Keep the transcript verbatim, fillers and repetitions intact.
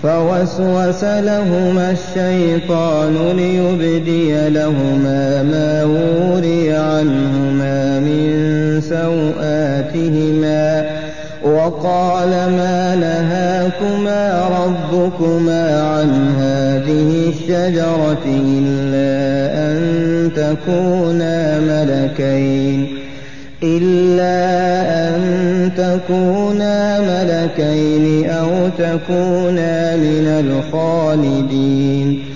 فوسوس لهما الشيطان ليبدي لهما ما وري عنهما من سوآتهما وقال ما نهاكما ربكما عن هذه الشجرة إلا أن تكونا ملكين إلا أن تكونا ملكين أو تكونا من الخالدين